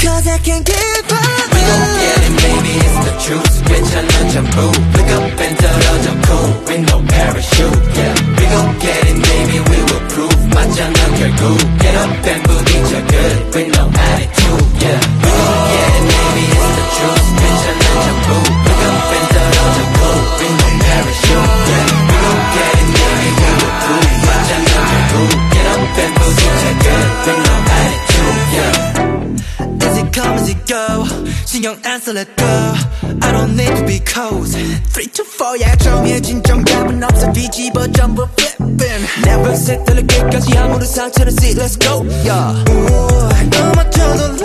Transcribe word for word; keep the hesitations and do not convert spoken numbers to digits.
Cause I can't give up. We gon' get it, baby, it's the truth. 괜찮은 전부 Look up and 떨어져 cool with no parachute, yeah. We gon' get it, baby, we will prove 맞잖아 결국 Get up and 부딪혀 good with no attitude, yeah. We gon' get it, baby, it's the truth. 괜찮은 전부 Look up and 떨어져 cool with no parachute, yeah. We gon' get it, baby, we will prove 맞잖아 결국 Get up and 부딪혀 good with no attitude, yeah. As it come, as it go 신경 안 써, let go I don't need to be cold three, two, four, yeah 정해진 정답은 없어 뒤집어 전부 flipping Never settle 끝까지 아무런 상처는 see, let's go, yeah. 너 맞춰도